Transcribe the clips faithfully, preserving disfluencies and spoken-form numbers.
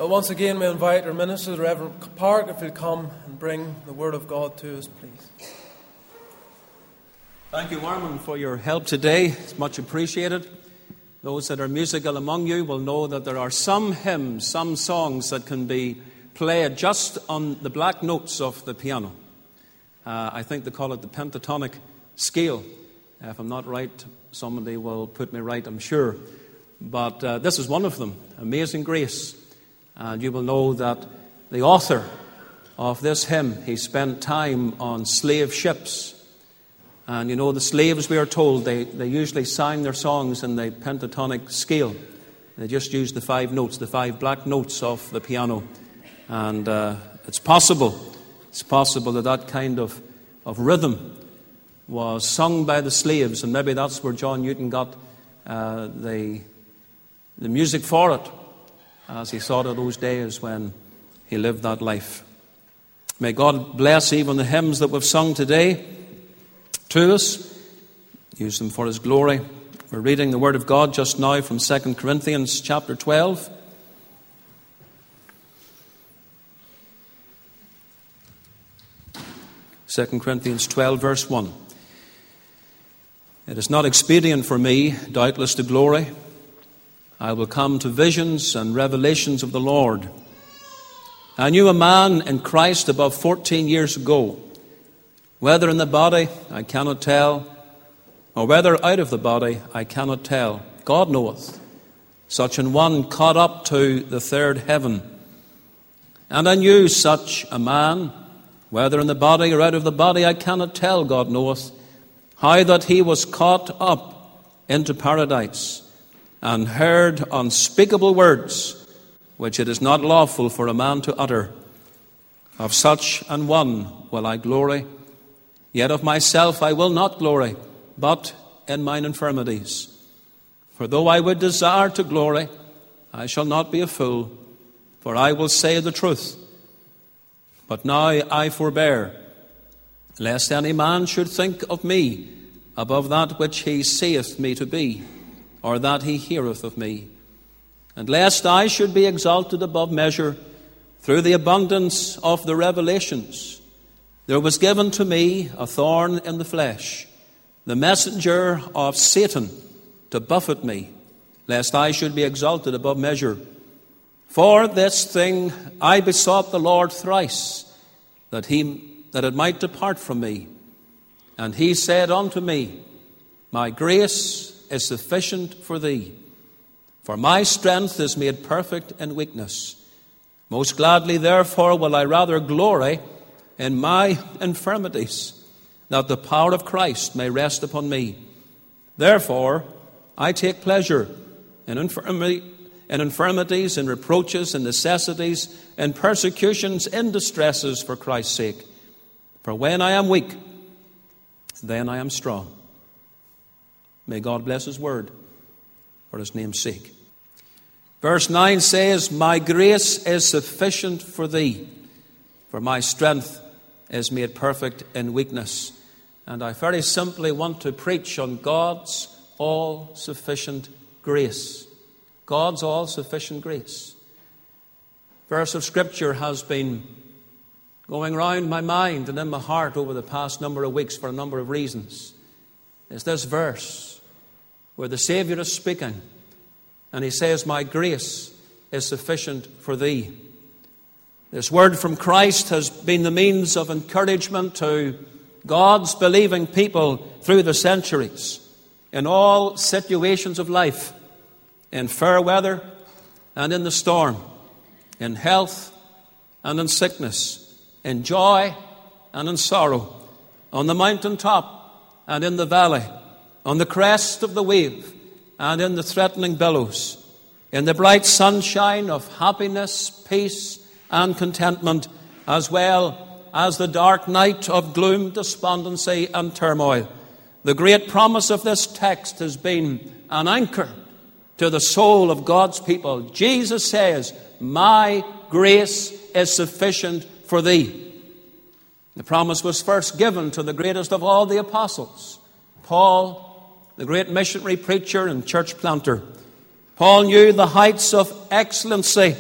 Well, once again, we invite our minister, the Reverend Park, if he'll come and bring the Word of God to us, please. Thank you, Armin, for your help today. It's much appreciated. Those that are musical among you will know that there are some hymns, some songs that can be played just on the black notes of the piano. Uh, I think they call it the pentatonic scale. Uh, if I'm not right, somebody will put me right, I'm sure. But uh, this is one of them, Amazing Grace. And you will know that the author of this hymn, he spent time on slave ships. And you know, the slaves, we are told, they, they usually sang their songs in the pentatonic scale. They just used the five notes, the five black notes of the piano. And uh, it's possible, it's possible that that kind of, of rhythm was sung by the slaves. And maybe that's where John Newton got uh, the, the music for it, as he thought of those days when he lived that life. May God bless even the hymns that we've sung today to us. Use them for His glory. We're reading the Word of God just now from Second Corinthians chapter twelve. Second Corinthians twelve, verse one. It is not expedient for me, doubtless, to glory. I will come to visions and revelations of the Lord. I knew a man in Christ above fourteen years ago. Whether in the body, I cannot tell, or whether out of the body, I cannot tell. God knoweth. Such an one caught up to the third heaven. And I knew such a man, whether in the body or out of the body, I cannot tell, God knoweth, how that he was caught up into paradise, and heard unspeakable words, which it is not lawful for a man to utter. Of such an one will I glory. Yet of myself I will not glory, but in mine infirmities. For though I would desire to glory, I shall not be a fool, for I will say the truth. But now I forbear, lest any man should think of me above that which he seeth me to be, or that he heareth of me. And lest I should be exalted above measure through the abundance of the revelations, there was given to me a thorn in the flesh, the messenger of Satan, to buffet me, lest I should be exalted above measure. For this thing I besought the Lord thrice, that he that it might depart from me. And he said unto me, My grace is sufficient for thee, for my strength is made perfect in weakness. Most gladly, therefore, will I rather glory in my infirmities, that the power of Christ may rest upon me. Therefore, I take pleasure in infirmity, in infirmities, in reproaches, in necessities, in persecutions, in distresses for Christ's sake. For when I am weak, then I am strong. May God bless His word for His name's sake. Verse nine says, My grace is sufficient for thee, for my strength is made perfect in weakness. And I very simply want to preach on God's all-sufficient grace. God's all-sufficient grace. Verse of Scripture has been going round my mind and in my heart over the past number of weeks for a number of reasons. It's this verse where the Savior is speaking, and He says, My grace is sufficient for thee. This word from Christ has been the means of encouragement to God's believing people through the centuries, in all situations of life, in fair weather and in the storm, in health and in sickness, in joy and in sorrow, on the mountaintop and in the valley, on the crest of the wave and in the threatening billows, in the bright sunshine of happiness, peace, and contentment, as well as the dark night of gloom, despondency, and turmoil. The great promise of this text has been an anchor to the soul of God's people. Jesus says, My grace is sufficient for thee. The promise was first given to the greatest of all the apostles, Paul, the great missionary preacher and church planter. Paul knew the heights of excellency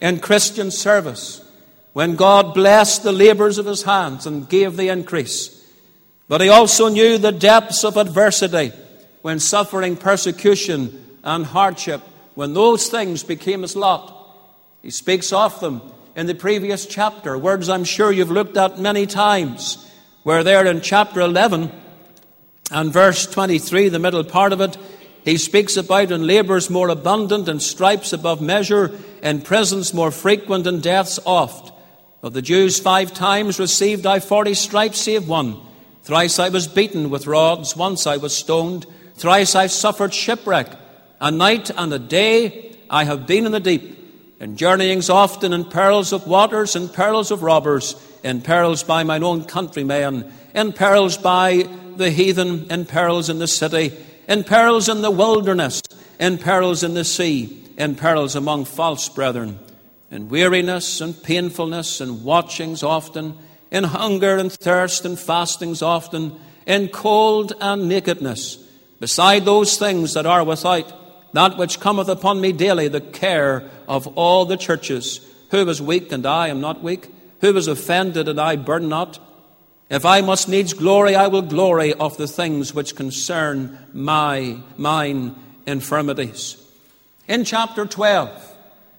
in Christian service, when God blessed the labors of his hands and gave the increase. But he also knew the depths of adversity, when suffering persecution and hardship, when those things became his lot. He speaks of them in the previous chapter, words I'm sure you've looked at many times, where there in chapter eleven and verse twenty-three, the middle part of it, he speaks about in labours more abundant and stripes above measure, in prisons more frequent and deaths oft. Of the Jews five times received I forty stripes save one. Thrice I was beaten with rods, once I was stoned, thrice I suffered shipwreck. A night and a day I have been in the deep, in journeyings often, in perils of waters, in perils of robbers, in perils by mine own countrymen, in perils by the heathen, in perils in the city, in perils in the wilderness, in perils in the sea, in perils among false brethren, in weariness and painfulness, and watchings often, in hunger and thirst and fastings often, in cold and nakedness, beside those things that are without, that which cometh upon me daily, the care of all the churches. Who is weak and I am not weak? Who is offended and I burn not? If I must needs glory, I will glory of the things which concern my mine infirmities. In chapter twelve,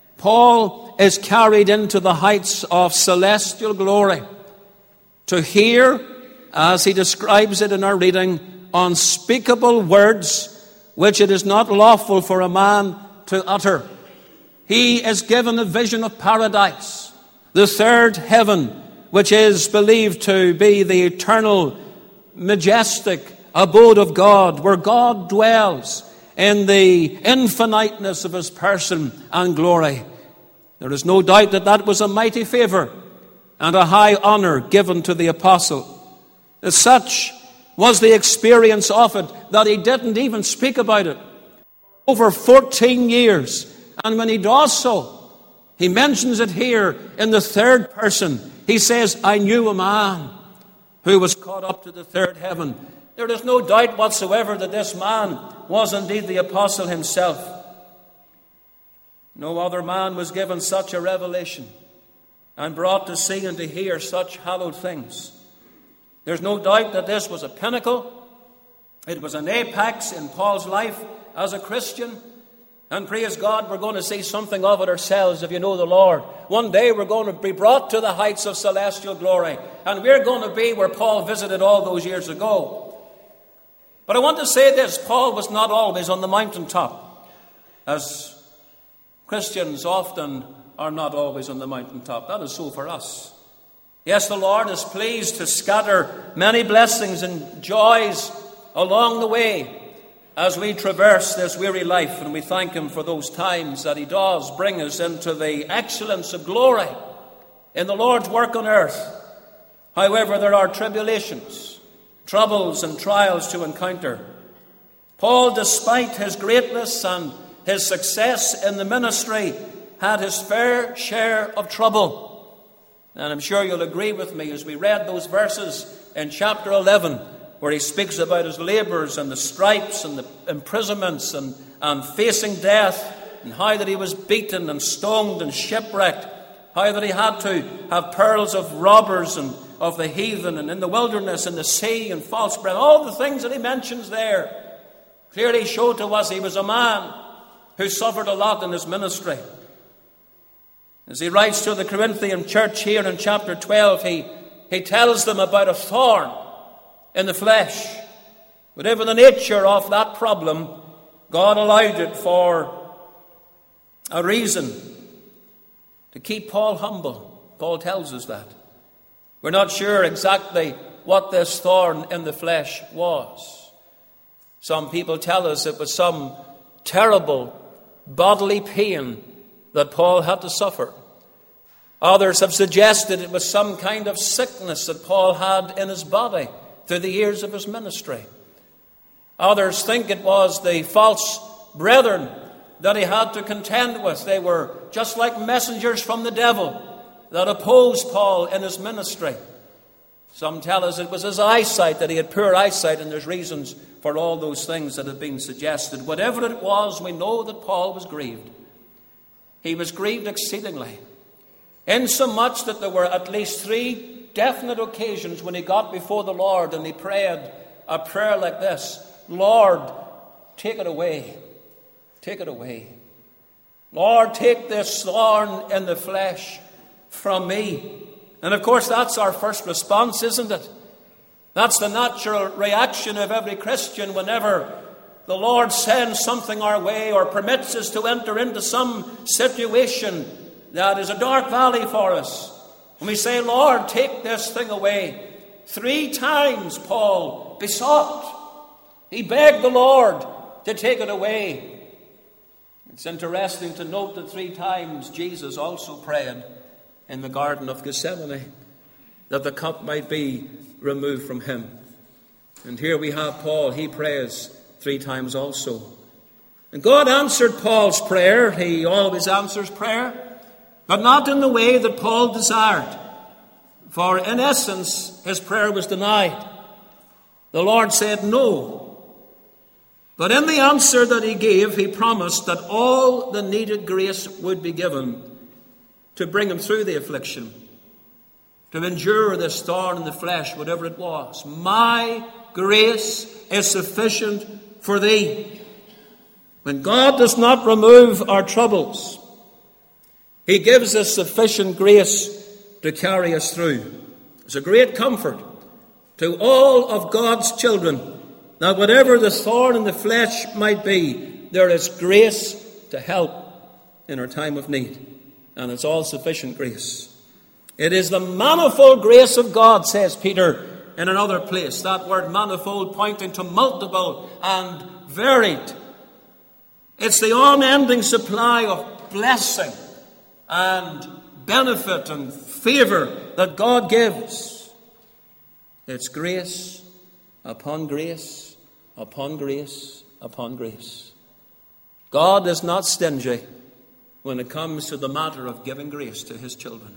Paul is carried into the heights of celestial glory to hear, as he describes it in our reading, unspeakable words which it is not lawful for a man to utter. He is given a vision of paradise, the third heaven, which is believed to be the eternal, majestic abode of God, where God dwells in the infiniteness of his person and glory. There is no doubt that that was a mighty favour and a high honour given to the apostle. As such was the experience of it that he didn't even speak about it over fourteen years. And when he does so, he mentions it here in the third person. He says, I knew a man who was caught up to the third heaven. There is no doubt whatsoever that this man was indeed the apostle himself. No other man was given such a revelation and brought to see and to hear such hallowed things. There's no doubt that this was a pinnacle. It was an apex in Paul's life as a Christian. And praise God, we're going to see something of it ourselves if you know the Lord. One day we're going to be brought to the heights of celestial glory. And we're going to be where Paul visited all those years ago. But I want to say this, Paul was not always on the mountaintop, as Christians often are not always on the mountaintop. That is so for us. Yes, the Lord is pleased to scatter many blessings and joys along the way as we traverse this weary life, and we thank him for those times that he does bring us into the excellence of glory in the Lord's work on earth. However, there are tribulations, troubles and trials to encounter. Paul, despite his greatness and his success in the ministry, had his fair share of trouble. And I'm sure you'll agree with me as we read those verses in chapter eleven, where he speaks about his labours and the stripes and the imprisonments and, and facing death, and how that he was beaten and stoned and shipwrecked, how that he had to have perils of robbers and of the heathen and in the wilderness and the sea and false brethren. All the things that he mentions there clearly show to us he was a man who suffered a lot in his ministry. As he writes to the Corinthian church here in chapter twelve, he, he tells them about a thorn in the flesh. Whatever the nature of that problem, God allowed it for a reason, to keep Paul humble. Paul tells us that. We're not sure exactly what this thorn in the flesh was. Some people tell us it was some terrible bodily pain that Paul had to suffer. Others have suggested it was some kind of sickness that Paul had in his body through the years of his ministry. Others think it was the false brethren that he had to contend with. They were just like messengers from the devil that opposed Paul in his ministry. Some tell us it was his eyesight, that he had poor eyesight, and there's reasons for all those things that have been suggested. Whatever it was, we know that Paul was grieved. he was grieved exceedingly, insomuch that there were at least three definite occasions when he got before the Lord and he prayed a prayer like this: Lord, take it away. Take it away. Lord, take this thorn in the flesh from me. And of course, that's our first response, isn't it? That's the natural reaction of every Christian whenever the Lord sends something our way or permits us to enter into some situation that is a dark valley for us. And we say, Lord, take this thing away. Three times Paul besought. He begged the Lord to take it away. It's interesting to note that three times Jesus also prayed in the Garden of Gethsemane that the cup might be removed from him. And here we have Paul. He prays three times also. And God answered Paul's prayer. He always answers prayer, but not in the way that Paul desired. For in essence, his prayer was denied. The Lord said no. But in the answer that he gave, he promised that all the needed grace would be given to bring him through the affliction, to endure this thorn in the flesh, whatever it was. My grace is sufficient for thee. When God does not remove our troubles, he gives us sufficient grace to carry us through. It's a great comfort to all of God's children that whatever the thorn in the flesh might be, there is grace to help in our time of need. And it's all sufficient grace. It is the manifold grace of God, says Peter in another place. That word manifold pointing to multiple and varied. It's the unending supply of blessing and benefit and favor that God gives. It's grace upon grace upon grace upon grace. God is not stingy when it comes to the matter of giving grace to his children.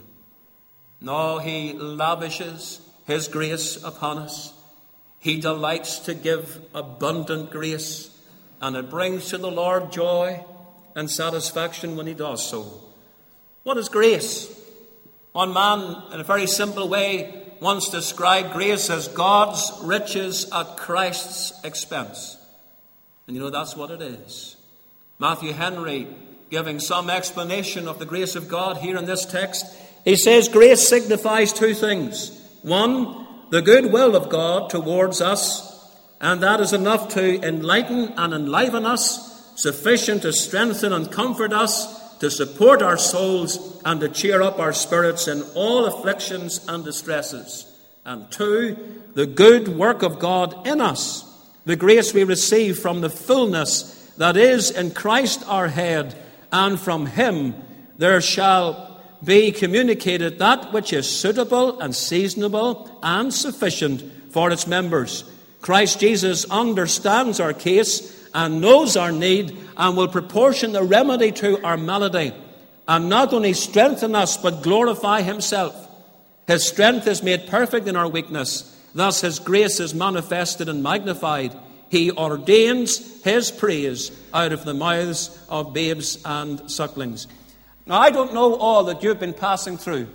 No, he lavishes his grace upon us. He delights to give abundant grace, and it brings to the Lord joy and satisfaction when he does so. What is grace? One man, in a very simple way, once described grace as God's riches at Christ's expense. And you know, that's what it is. Matthew Henry, giving some explanation of the grace of God here in this text, he says grace signifies two things. One, the good will of God towards us, and that is enough to enlighten and enliven us, sufficient to strengthen and comfort us, to support our souls, and to cheer up our spirits in all afflictions and distresses. And two, the good work of God in us, the grace we receive from the fullness that is in Christ our head, and from him there shall be communicated that which is suitable and seasonable and sufficient for its members. Christ Jesus understands our case and knows our need, and will proportion the remedy to our malady, and not only strengthen us, but glorify himself. His strength is made perfect in our weakness. Thus his grace is manifested and magnified. He ordains his praise out of the mouths of babes and sucklings. Now, I don't know all that you've been passing through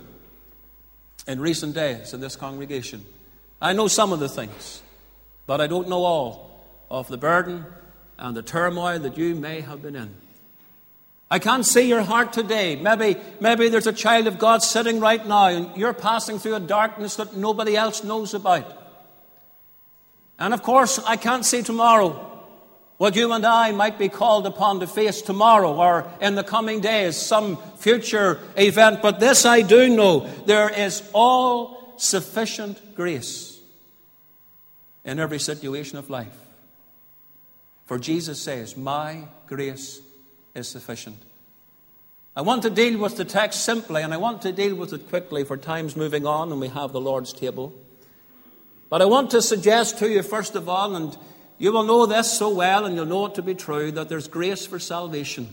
in recent days in this congregation. I know some of the things, but I don't know all of the burden and the turmoil that you may have been in. I can't see your heart today. Maybe, maybe there's a child of God sitting right now and you're passing through a darkness that nobody else knows about. And of course, I can't see tomorrow what you and I might be called upon to face tomorrow or in the coming days, some future event. But this I do know, there is all sufficient grace in every situation of life. For Jesus says, my grace is sufficient. I want to deal with the text simply, and I want to deal with it quickly, for time's moving on and we have the Lord's table. But I want to suggest to you, first of all, and you will know this so well and you'll know it to be true, that there's grace for salvation.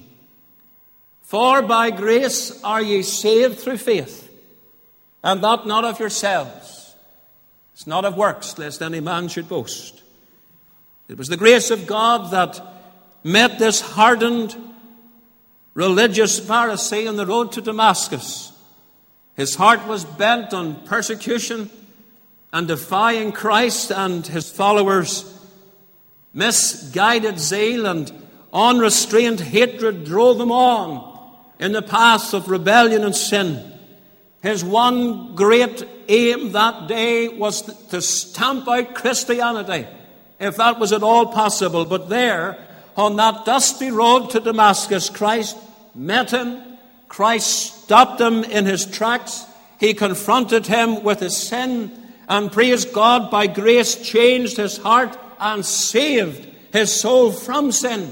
For by grace are ye saved through faith, and that not of yourselves. It's not of works, lest any man should boast. It was the grace of God that met this hardened, religious Pharisee on the road to Damascus. His heart was bent on persecution and defying Christ and his followers. Misguided zeal and unrestrained hatred drove him on in the path of rebellion and sin. His one great aim that day was to stamp out Christianity, if that was at all possible. But there, on that dusty road to Damascus, Christ met him. Christ stopped him in his tracks. He confronted him with his sin, and praise God, by grace changed his heart and saved his soul from sin.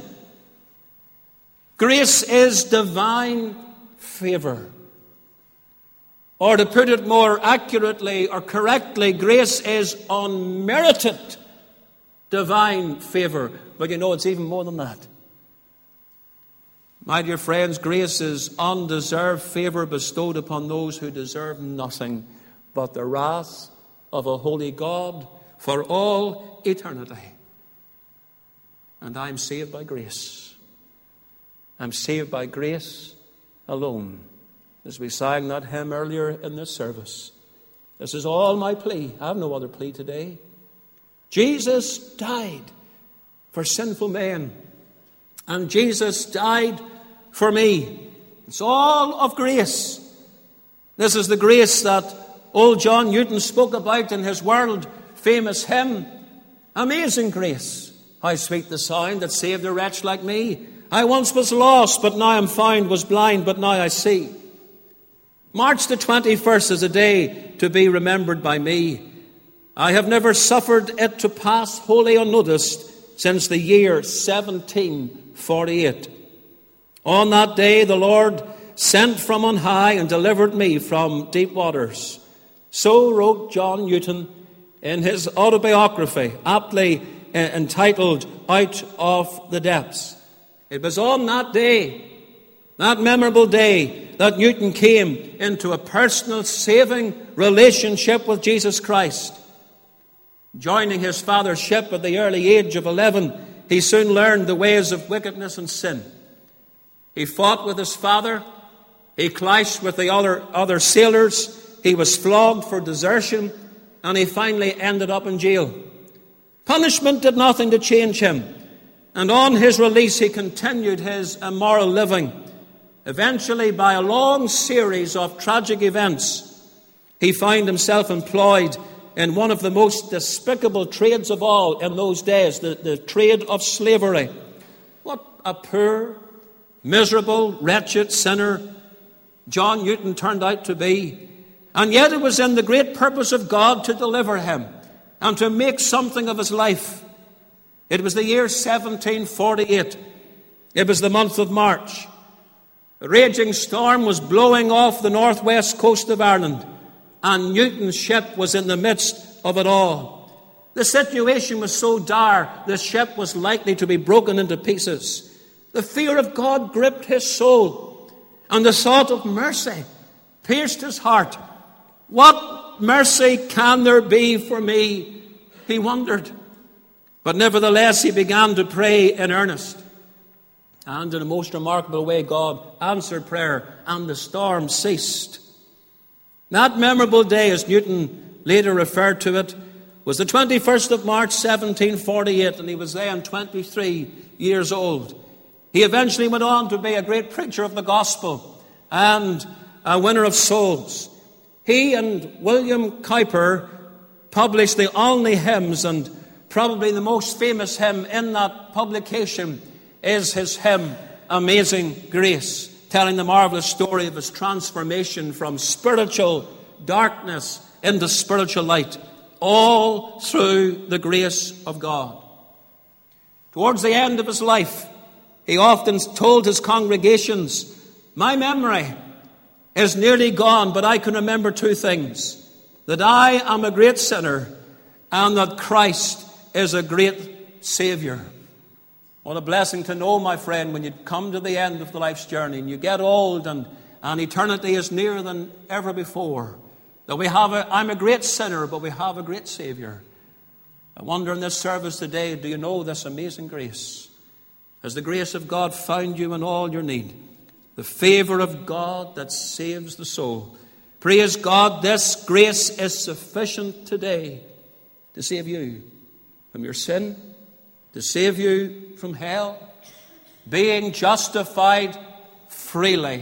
Grace is divine favor. Or to put it more accurately or correctly, grace is unmerited divine favor. But you know, it's even more than that. My dear friends, grace is undeserved favor bestowed upon those who deserve nothing but the wrath of a holy God for all eternity. And I'm saved by grace. I'm saved by grace alone. As we sang that hymn earlier in this service, this is all my plea. I have no other plea today. Jesus died for sinful men, and Jesus died for me. It's all of grace. This is the grace that old John Newton spoke about in his world-famous hymn, Amazing Grace. How sweet the sound that saved a wretch like me. I once was lost, but now am found, was blind, but now I see. March the twenty-first is a day to be remembered by me. I have never suffered it to pass wholly unnoticed since the year seventeen forty-eight. On that day the Lord sent from on high and delivered me from deep waters. So wrote John Newton in his autobiography, aptly entitled Out of the Depths. It was on that day, that memorable day, that Newton came into a personal saving relationship with Jesus Christ. Joining his father's ship at the early age of eleven, he soon learned the ways of wickedness and sin. He fought with his father. He clashed with the other, other sailors. He was flogged for desertion, and he finally ended up in jail. Punishment did nothing to change him, and on his release he continued his immoral living. Eventually, by a long series of tragic events, he found himself employed in one of the most despicable trades of all in those days, the, the trade of slavery. What a poor, miserable, wretched sinner John Newton turned out to be. And yet it was in the great purpose of God to deliver him and to make something of his life. It was the year seventeen forty-eight. It was the month of March. A raging storm was blowing off the northwest coast of Ireland, and Newton's ship was in the midst of it all. The situation was so dire, the ship was likely to be broken into pieces. The fear of God gripped his soul, and the thought of mercy pierced his heart. What mercy can there be for me? He wondered. But nevertheless, he began to pray in earnest. And in a most remarkable way, God answered prayer, and the storm ceased. That memorable day, as Newton later referred to it, was the twenty-first of March, seventeen forty-eight, and he was then twenty-three years old. He eventually went on to be a great preacher of the gospel and a winner of souls. He and William Cowper published the only hymns, and probably the most famous hymn in that publication is his hymn, Amazing Grace, telling the marvelous story of his transformation from spiritual darkness into spiritual light, all through the grace of God. Towards the end of his life, he often told his congregations, my memory is nearly gone, but I can remember two things: that I am a great sinner and that Christ is a great Savior. What a blessing to know, my friend, when you come to the end of the life's journey and you get old and, and eternity is nearer than ever before, that we have a, I'm a great sinner, but we have a great Savior. I wonder in this service today, do you know this amazing grace? Has the grace of God found you in all your need? the favor of God that saves the soul. Praise God, this grace is sufficient today to save you from your sin, to save you from hell, being justified freely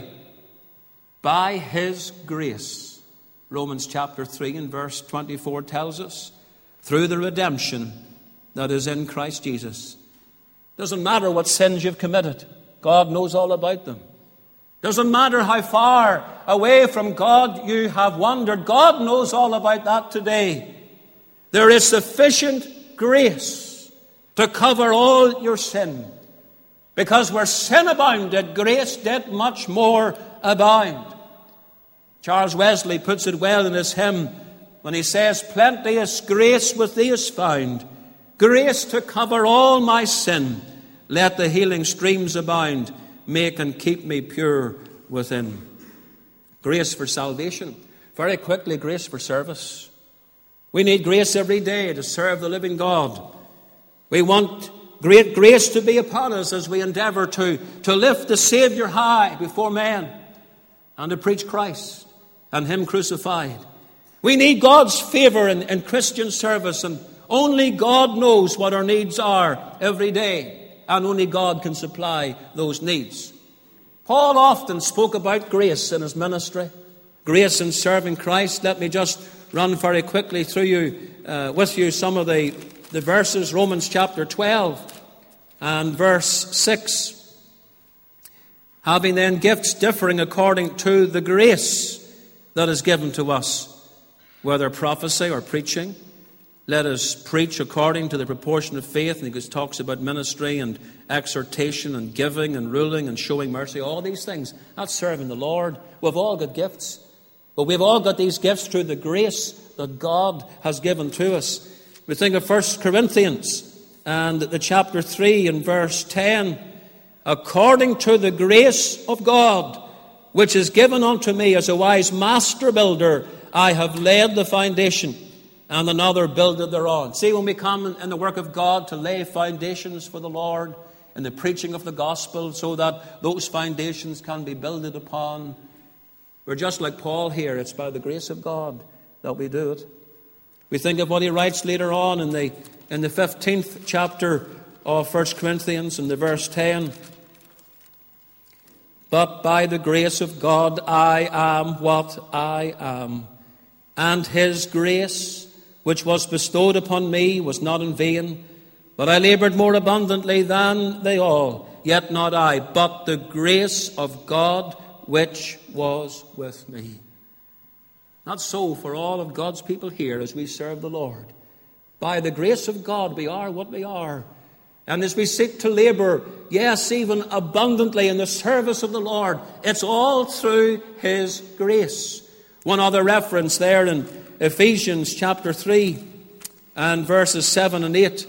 by His grace. Romans chapter three and verse twenty-four tells us, through the redemption that is in Christ Jesus. Doesn't matter what sins you've committed. God knows all about them. Doesn't matter how far away from God you have wandered. God knows all about that today. There is sufficient grace to cover all your sin. Because where sin abounded, grace did much more abound. Charles Wesley puts it well in his hymn when he says, plenteous grace with thee is found, grace to cover all my sin. Let the healing streams abound, make and keep me pure within. Grace for salvation. Very quickly, grace for service. We need grace every day to serve the living God. We want great grace to be upon us as we endeavor to, to lift the Savior high before men and to preach Christ and Him crucified. We need God's favor in, in Christian service, and only God knows what our needs are every day, and only God can supply those needs. Paul often spoke about grace in his ministry, grace in serving Christ. Let me just run very quickly through you, uh, with you some of the, the verses. Romans chapter twelve and verse six. Having then gifts differing according to the grace that is given to us, whether prophecy or preaching, let us preach according to the proportion of faith. And he talks about ministry and exhortation and giving and ruling and showing mercy. All these things, that's serving the Lord. We've all got gifts. But we've all got these gifts through the grace that God has given to us. We think of First Corinthians and the chapter three and verse ten. According to the grace of God, which is given unto me as a wise master builder, I have laid the foundation, and another builded thereon. See, when we come in the work of God to lay foundations for the Lord in the preaching of the gospel so that those foundations can be builded upon, we're just like Paul here. It's by the grace of God that we do it. We think of what he writes later on in the in the fifteenth chapter of First Corinthians in the verse ten. But by the grace of God I am what I am, and His grace which was bestowed upon me was not in vain, but I labored more abundantly than they all, yet not I, but the grace of God which was with me. Not so for all of God's people here as we serve the Lord. By the grace of God we are what we are. And as we seek to labor, yes, even abundantly in the service of the Lord, it's all through His grace. One other reference there in Ephesians chapter three and verses seven and eight.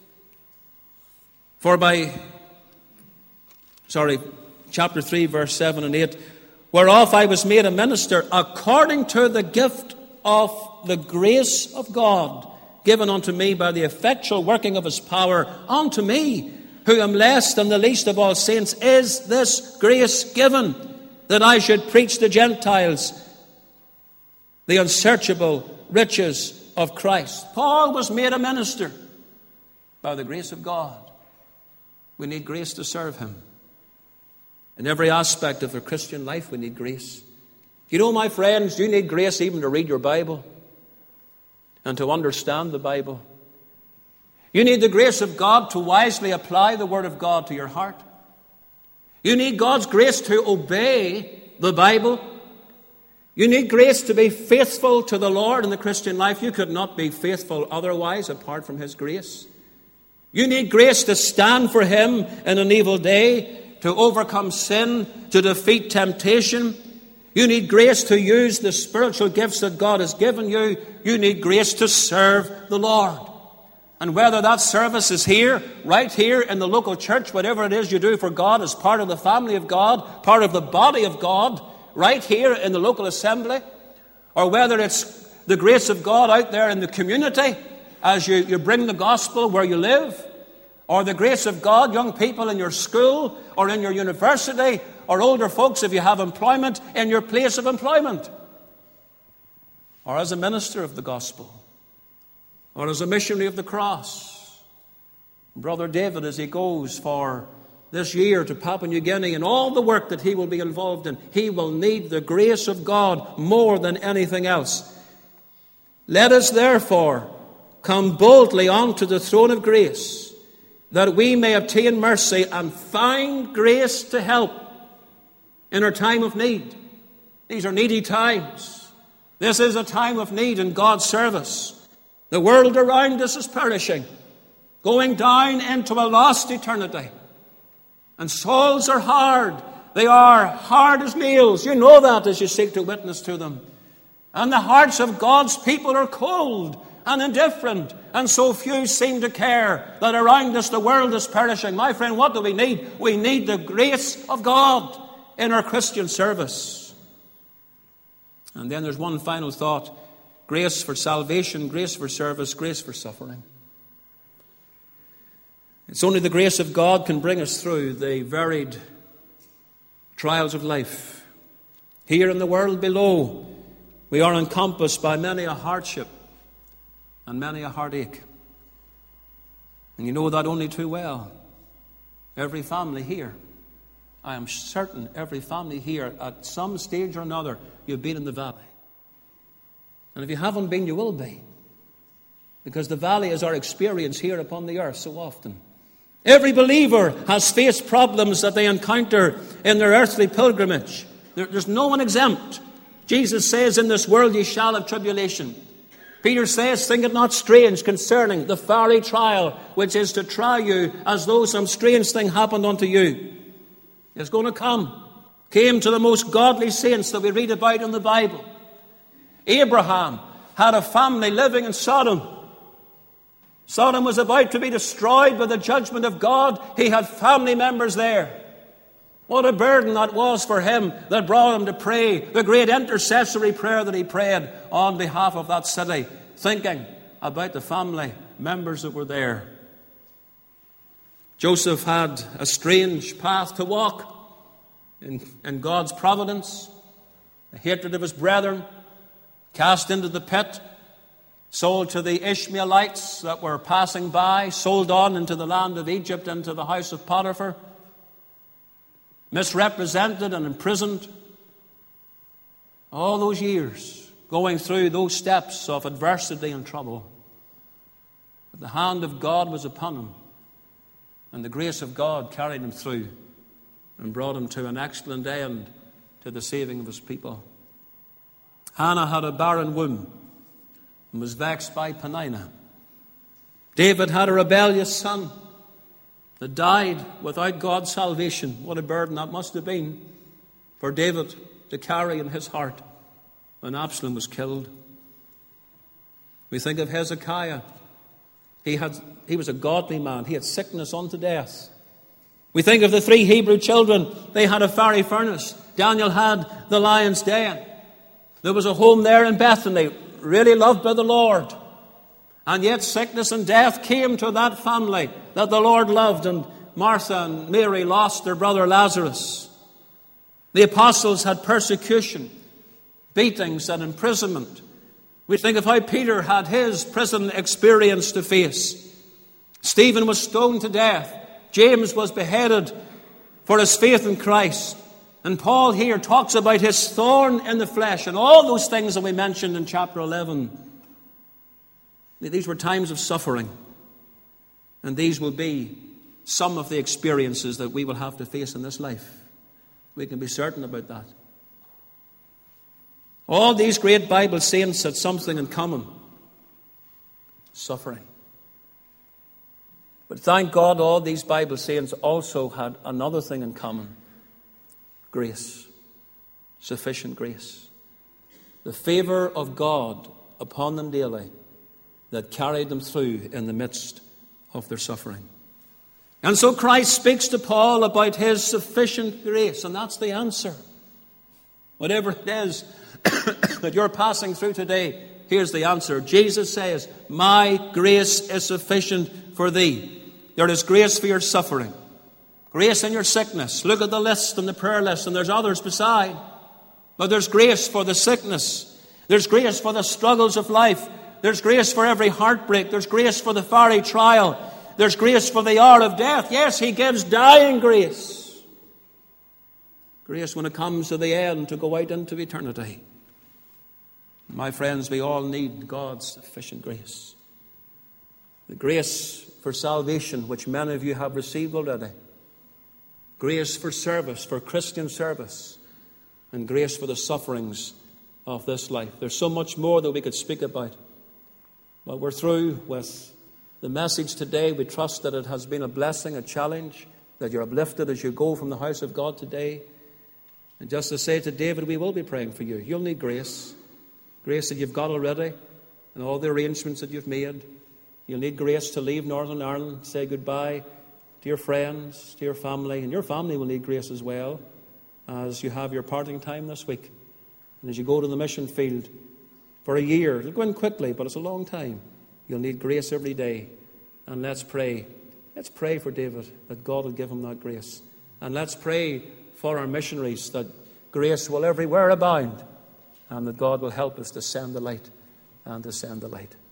For by, sorry, chapter three, verse seven and eight. Whereof I was made a minister according to the gift of the grace of God, given unto me by the effectual working of His power. Unto me, who am less than the least of all saints, is this grace given, that I should preach the Gentiles the unsearchable riches of Christ. Paul was made a minister by the grace of God. We need grace to serve Him. In every aspect of the Christian life, we need grace. You know, my friends, you need grace even to read your Bible and to understand the Bible. You need the grace of God to wisely apply the Word of God to your heart. You need God's grace to obey the Bible. You need grace to be faithful to the Lord in the Christian life. You could not be faithful otherwise apart from His grace. You need grace to stand for Him in an evil day, to overcome sin, to defeat temptation. You need grace to use the spiritual gifts that God has given you. You need grace to serve the Lord. And whether that service is here, right here in the local church, whatever it is you do for God as part of the family of God, part of the body of God, right here in the local assembly, or whether it's the grace of God out there in the community as you, you bring the gospel where you live, or the grace of God, young people, in your school or in your university, or older folks, if you have employment, in your place of employment, or as a minister of the gospel, or as a missionary of the cross. Brother David, as he goes for this year to Papua New Guinea and all the work that he will be involved in, he will need the grace of God more than anything else. Let us therefore come boldly unto the throne of grace, that we may obtain mercy and find grace to help in our time of need. These are needy times. This is a time of need in God's service. The world around us is perishing, going down into a lost eternity. And souls are hard. They are hard as nails. You know that as you seek to witness to them. And the hearts of God's people are cold and indifferent, and so few seem to care that around us the world is perishing. My friend, what do we need? We need the grace of God in our Christian service. And then there's one final thought. Grace for salvation, grace for service, grace for suffering. It's only the grace of God can bring us through the varied trials of life. Here in the world below, we are encompassed by many a hardship and many a heartache. And you know that only too well. Every family here, I am certain every family here, at some stage or another, you've been in the valley. And if you haven't been, you will be. Because the valley is our experience here upon the earth so often. Every believer has faced problems that they encounter in their earthly pilgrimage. There, there's no one exempt. Jesus says, in this world ye shall have tribulation. Peter says, think it not strange concerning the fiery trial, which is to try you as though some strange thing happened unto you. It's going to come. Came to the most godly saints that we read about in the Bible. Abraham had a family living in Sodom. Sodom was about to be destroyed by the judgment of God. He had family members there. What a burden that was for him that brought him to pray the great intercessory prayer that he prayed on behalf of that city, thinking about the family members that were there. Joseph had a strange path to walk in, in God's providence. The hatred of his brethren, cast into the pit, sold to the Ishmaelites that were passing by, sold on into the land of Egypt, into the house of Potiphar, misrepresented and imprisoned. All those years going through those steps of adversity and trouble. But the hand of God was upon him, and the grace of God carried him through and brought him to an excellent end to the saving of his people. Hannah had a barren womb and was vexed by Peninnah. David had a rebellious son that died without God's salvation. What a burden that must have been for David to carry in his heart when Absalom was killed. We think of Hezekiah. He had, he was a godly man. He had sickness unto death. We think of the three Hebrew children. They had a fiery furnace. Daniel had the lion's den. There was a home there in Bethany, really loved by the Lord. And yet sickness and death came to that family that the Lord loved, and Martha and Mary lost their brother Lazarus. The apostles had persecution, beatings and imprisonment. We think of how Peter had his prison experience to face. Stephen was stoned to death. James was beheaded for his faith in Christ. And Paul here talks about his thorn in the flesh and all those things that we mentioned in chapter eleven. These were times of suffering. And these will be some of the experiences that we will have to face in this life. We can be certain about that. All these great Bible saints had something in common. Suffering. But thank God all these Bible saints also had another thing in common. Grace. Sufficient grace. The favor of God upon them daily that carried them through in the midst of their suffering. And so Christ speaks to Paul about his sufficient grace, and that's the answer. Whatever it is that you're passing through today, here's the answer. Jesus says, my grace is sufficient for thee. There is grace for your suffering, Grace in your sickness. Look at the list and the prayer list, and there's others beside. But there's grace for the sickness. There's grace for the struggles of life. There's grace for every heartbreak. There's grace for the fiery trial. There's grace for the hour of death. Yes, he gives dying grace. Grace when it comes to the end to go out into eternity. My friends, we all need God's sufficient grace. The grace for salvation, which many of you have received already. Grace for service, for Christian service. And grace for the sufferings of this life. There's so much more that we could speak about. But we're through with the message today. We trust that it has been a blessing, a challenge, that you're uplifted as you go from the house of God today. And just to say to David, we will be praying for you. You'll need grace. Grace that you've got already and all the arrangements that you've made. You'll need grace to leave Northern Ireland, say goodbye to your friends, to your family. And your family will need grace as well as you have your parting time this week. And as you go to the mission field for a year, it'll go in quickly, but it's a long time. You'll need grace every day. And let's pray. Let's pray for David, that God will give him that grace. And let's pray for our missionaries, that grace will everywhere abound, and that God will help us to send the light and to send the light.